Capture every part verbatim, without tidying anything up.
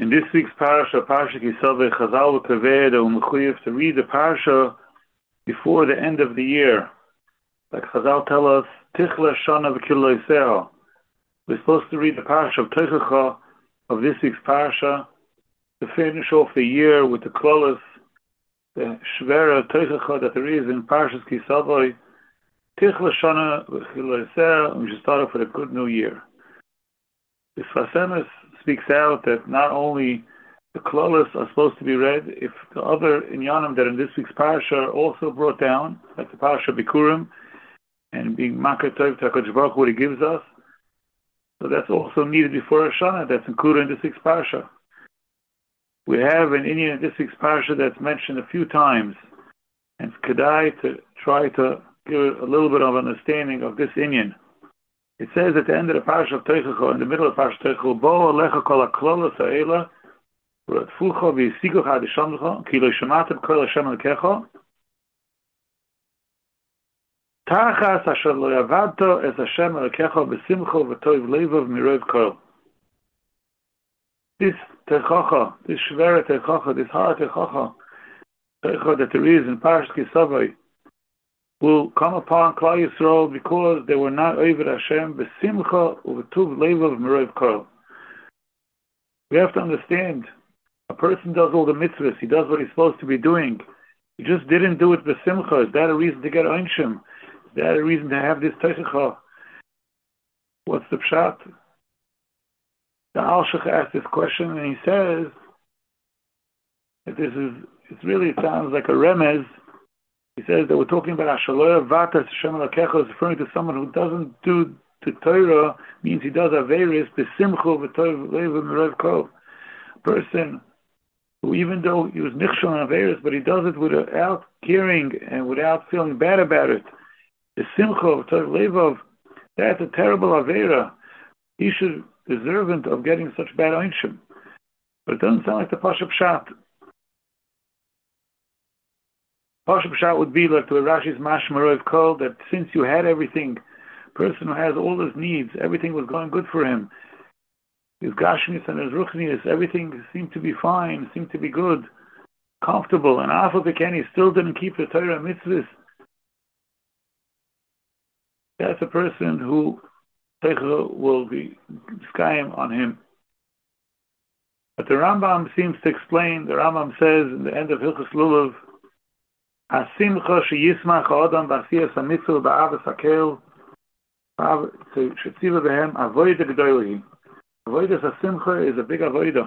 In this week's parasha, Parsha Kisaveh, Chazal will convey that we're to read the parasha before the end of the year. Like Chazal tell us, Tichla Shana V'Kilo Yisrael. We're supposed to read the parasha of Teichacha of this week's parasha to finish off the year with the klolos, the Shvera Teichacha that there is in Parshas Kisaveh. Tichla Shana V'Kilo Yisrael, and we should start off with a good new year. The Sfas Emes speaks out that not only the klolos are supposed to be read, if the other inyanim that in this week's parasha are also brought down, like the parasha Bikurim, and being Makar Tov to HaKadosh Baruch Hu, what He gives us, so that's also needed before Rosh Hashanah. That's included in this week's parasha. We have an inyan in this week's parasha that's mentioned a few times, and it's kedai to try to give a little bit of understanding of this inyan. It says at the end of the parasha of Teichacha, in the middle of the parasha of Teichacha, Bo alecha kol haklolos ha'ela, v'ratfucha v'yisigucha adishamcha, ki lo shematem kol Hashem elkecha, tachas asher lo yavadto es Hashem elkecha b'simcha v'tov levav mirov kol. This Teichacha, this Shvera Teichacha, this Har Teichacha, Teichacha that there is in Parashat Kisaveh, will come upon Klal Yisrael because they were not over Hashem b'simcha u'v'tuv levav mirov kol. We have to understand, a person does all the mitzvahs, he does what he's supposed to be doing. He just didn't do it b'simcha. Is that a reason to get onshim? Is that a reason to have this teichacha? What's the pshat? The Alshach asked this question, and he says that this is, it's really, it sounds like a remez. He says that we're talking about Ashaloya Vatas Hashem Elokecha, is referring to someone who doesn't do to Torah, means he does Averis, B'simchu V'tov Levav Mirov Kol. A person who, even though he was Nichshon on Averis, but he does it without caring and without feeling bad about it. B'simchu V'tov Levav, that's a terrible Avera. He should be deserving of getting such bad onshim. But it doesn't sound like the Pasha Pshat. Pasha Pshat would be like the Rashi's Mashma Mirov Kol, that since you had everything, person who has all his needs, everything was going good for him. His Gashmis and his Ruchnis, everything seemed to be fine, seemed to be good, comfortable, and Afal Beken, he still didn't keep the Torah mitzvahs. That's a person who Teichacha will be skayim on him. But the Rambam seems to explain, the Rambam says in the end of Hilchos Lulav, Hasimcha sheyismach ha'adam b'asiyas ha'mitzvah ba'avas hakel shetzivah behem avoida g'doyli. Avoidas hasimcha is a big avoida.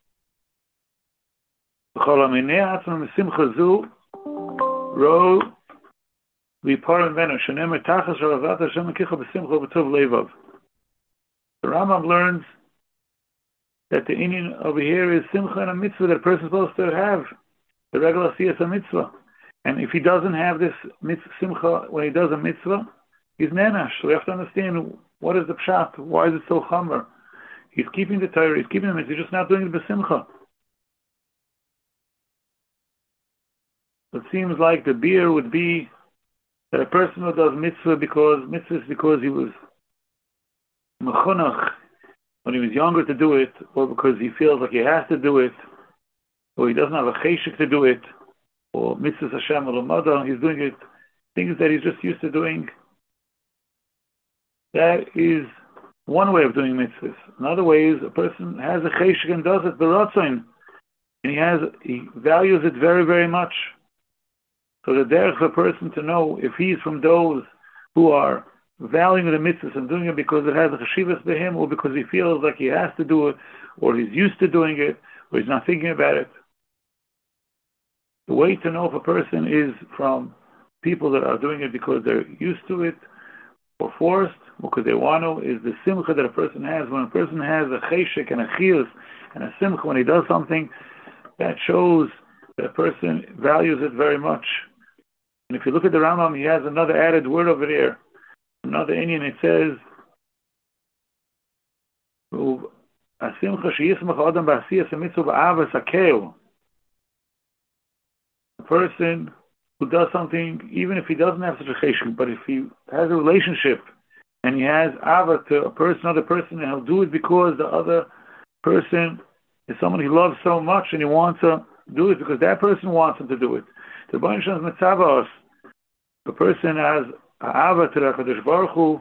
V'chol ha'minei atzman misimcha zu ro v'yiparim benu shenemer tachas ravavat Hashem l'kicha b'simcha v'tov levav. The Rambam learns that the inyan over here is simcha and a mitzvah that a person is supposed to have, the regular siyas a mitzvah. And if he doesn't have this mitzvah, simcha, when he does a mitzvah, he's nenash. So we have to understand, what is the pshat? Why is it so chamor? He's keeping the Torah, he's keeping the mitzvah, he's just not doing it b'simcha. It seems like the beer would be that a person who does mitzvah because, mitzvah is because he was mechunach, when he was younger to do it, or because he feels like he has to do it, or he doesn't have a cheshik to do it, or mitzvah Hashem or Lamada, he's doing it, things that he's just used to doing. That is one way of doing mitzvahs. Another way is a person has a cheshik and does it b'ratzain, and he has, he values it very, very much. So the derech for a person to know if he's from those who are valuing the mitzvahs and doing it because it has a cheshivas to him, or because he feels like he has to do it, or he's used to doing it, or he's not thinking about it. The way to know if a person is from people that are doing it because they're used to it, or forced, or because they want to, is the simcha that a person has. When a person has a cheshek and a chiyus and a simcha when he does something, that shows that a person values it very much. And if you look at the Rambam, he has another added word over there. Another inyan, it says, "Asimcha sheyismach adam b'asiyas hamitzvah ba'avas hakel." A person who does something, even if he doesn't have such a cheshek, but if he has a relationship and he has ava to a person, other person, and he'll do it because the other person is someone he loves so much and he wants to do it because that person wants him to do it. The Rebbeinu Shalom is mitzvah us. The person has ava to the HaKadosh Baruch Hu.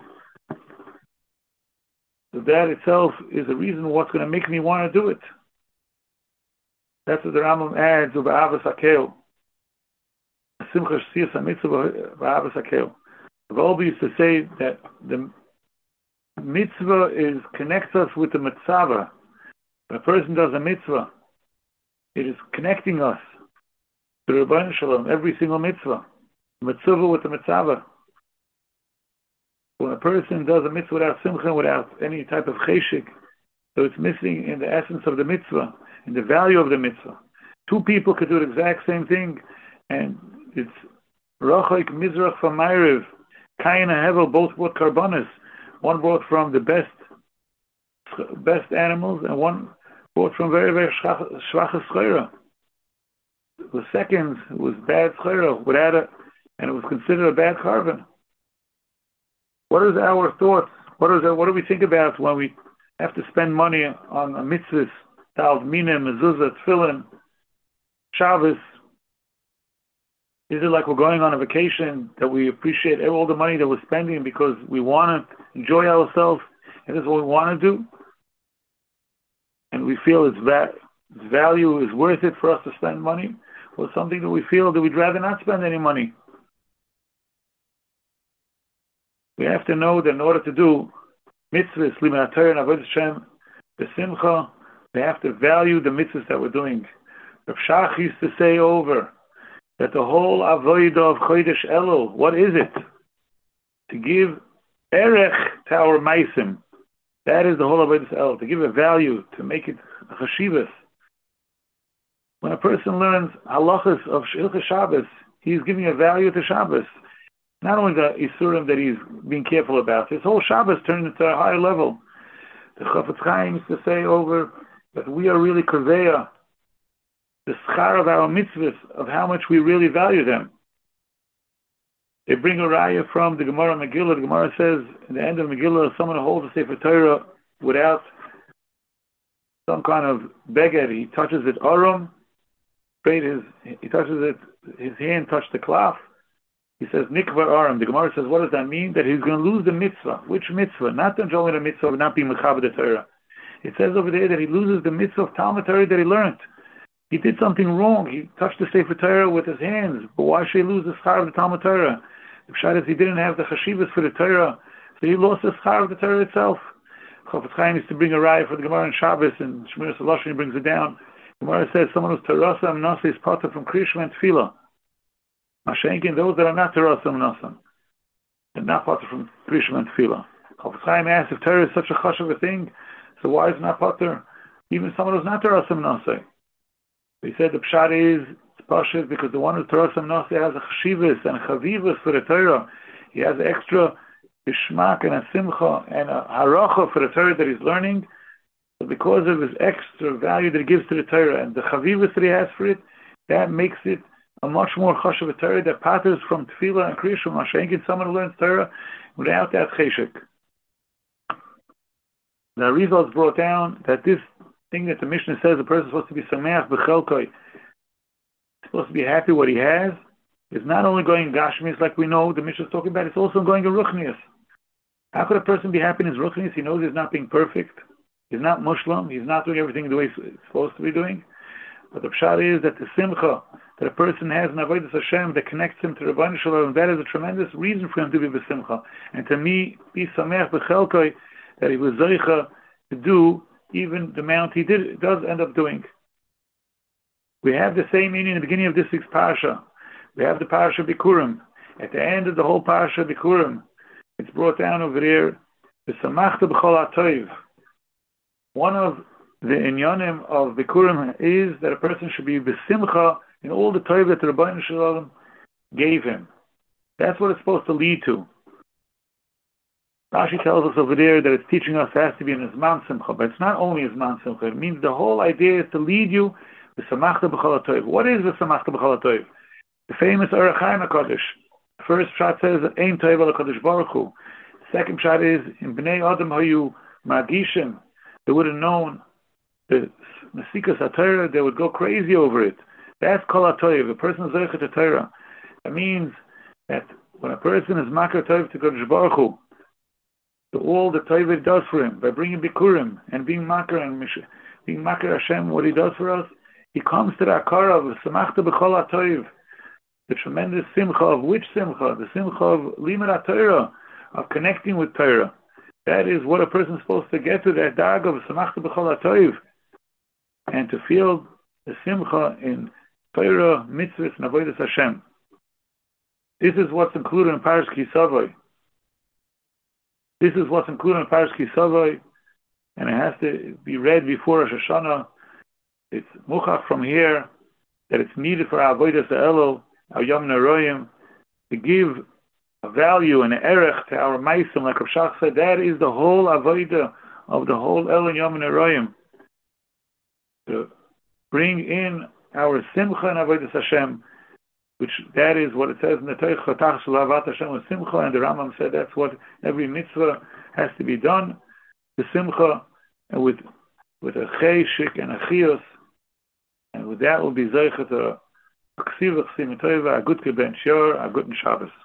So that itself is a reason what's going to make me want to do it. That's what the Rambam adds of Avas Hakel. Simcha Sh'siyas HaMitzvah Avas Hakel. The Volbe used to say that the mitzvah is connects us with the mitzvah. When a person does a mitzvah, it is connecting us to the Rebbeinu Shalom, every single mitzvah. Mitzvah with the mitzvah. When a person does a mitzvah without simcha, without any type of cheshik, so it's missing in the essence of the mitzvah, in the value of the mitzvah. Two people could do the exact same thing, and it's Rachaik Mizrach from Ma'ariv. Cain and Hevel both brought karbanis. One brought from the best best animals, and one brought from very, very shvacha schera. The second was bad schera, without it, and it was considered a bad carbon. What is our thoughts? What is it, what do we think about when we have to spend money on a mitzvahs, Tav Minim, Mezuzah, Tefillin, Shabbos? Is it like we're going on a vacation that we appreciate all the money that we're spending because we want to enjoy ourselves and this is what we want to do? And we feel its, va- its value is worth it for us to spend money? Or something that we feel that we'd rather not spend any money? We have to know that in order to do mitzvahs, Liman HaTorah, and Avodas Hashem, B'simcha, we have to value the mitzvahs that we're doing. Rav Shach used to say over that the whole avodah of Chodesh Elul, what is it? To give erech to our meisim. That is the whole avodah Elul, to give a value, to make it a chashivas. When a person learns halachas of Hilchos Shabbos, he's giving a value to Shabbos. Not only the Isurim that he's being careful about, his whole Shabbos turned into a higher level. The Chafetz Chaim used to say over that we are really Kaveya, the schar of our mitzvahs, of how much we really value them. They bring a raya from the Gemara Megillah. The Gemara says, at the end of Megillah, someone who holds a Sefer Torah without some kind of beged, he touches it, arum, his, he touches it, his hand touched the cloth. He says, Nikvar Aram. The Gemara says, what does that mean? That he's going to lose the mitzvah. Which mitzvah? Not the only the mitzvah of not being Mechaber the Torah. It says over there that he loses the mitzvah of Talmud Torah that he learned. He did something wrong. He touched the Sefer Torah with his hands. But why should he lose the schar of the Talmud Torah? The pshat is he didn't have the chashivas for the Torah, so he lost the schar of the Torah itself. Chafetz Chaim used to bring a raya for the Gemara in Shabbos, and Shmiras Halashon, he brings it down. The Gemara says someone who's Terasa Amnasa is potter from Krishma and Tefillah. Mashenkin, those that are not Terasa Amnasa, they're not potter from Krishma and Tefillah. Chafetz Chaim asks, if Torah is such a chashav a thing, so why is it not potter? Even someone who's not Terasa Amnasa. He said the pshat is it's pashut because the one who's Terasa Amnasa has a chashivas and a chavivas for the Torah. He has extra bishmak and a simcha and a haracha for the Torah that he's learning. So because of his extra value that he gives to the Torah and the chavivas that he has for it, that makes it a much more chashav Torah that patters from tefillah and kriya from Mashenkin, someone who learns Torah without that cheshek. The Arizal has brought down that this thing that the Mishnah says a person is supposed to be sameach b'chelkoi, supposed to be happy what he has, is not only going gashmis like we know the Mishnah is talking about, it's also going in ruchnius. How could a person be happy in his ruchnius? He knows he's not being perfect, he's not mushlam, he's not doing everything the way he's supposed to be doing. But the pshat is that the simcha that a person has in avodas Hashem that connects him to the Rebbeinu Shalom, that is a tremendous reason for him to be b'simcha. And to me, be sameach b'chelkoi, that he was zeicha to do even the amount he did does end up doing. We have the same meaning in the beginning of this week's parsha. We have the parsha Bikurim. At the end of the whole parsha Bikurim, it's brought down over there, the Samachta B'chol HaToiv. One of the inyanim of Bikurim is that a person should be b'simcha in all the Toiv that the Rebbeinu Shalom gave him. That's what it's supposed to lead to. Rashi tells us over there that it's teaching us it has to be in Zman Simcha, but it's not only Zman Simcha. It means the whole idea is to lead you B'samachta B'chol HaToiv. What is B'samachta B'chol HaToiv? The famous Orach Chaim HaKadosh. The first pshat says Ein Toiv Al HaKadosh Baruch Hu. The second pshat is in Bnei Adam Hayu Magishim. They would have known the Mesikas HaTorah, they would go crazy over it. That's Kol HaToiv. A person is Zeicha to Torah. That means that when a person is Makar Toiv to Kodesh Baruch Hu, to all the Toiv it does for him, by bringing Bikurim and being Makar and Mish, being Makar Hashem, what he does for us, he comes to the Akara of Samachta B'Chol HaToiv, the tremendous Simcha of which Simcha? The Simcha of Limud HaTorah, of connecting with Torah. That is what a person is supposed to get to, that dag of Samachta B'Chol HaToiv, and to feel the Simcha in Torah, Mitzvahs, and Avodas Hashem. This is what's included in Parsh Kisavai. This is what's included in Parsh Kisavai, and it has to be read before Rosh Hashanah. It's muchach from here that it's needed for our Avodas Elul, our Yom Neroyim, to give a value and an erech to our Maisim, like Rav Shach said. That is the whole Avodah of the whole Elul Yom Neroyim, to bring in our Simcha and Avodas Hashem, which that is what it says in the Torah, Chatach Shel Avat Hashem with Simcha, and the Rambam said that's what every mitzvah has to be done, the Simcha, and with with a Cheshik and a Chiyos, and with that will be Zeicha to a Ksiv, a Chsim Tova, a good Ben Shor, a good Shabbos.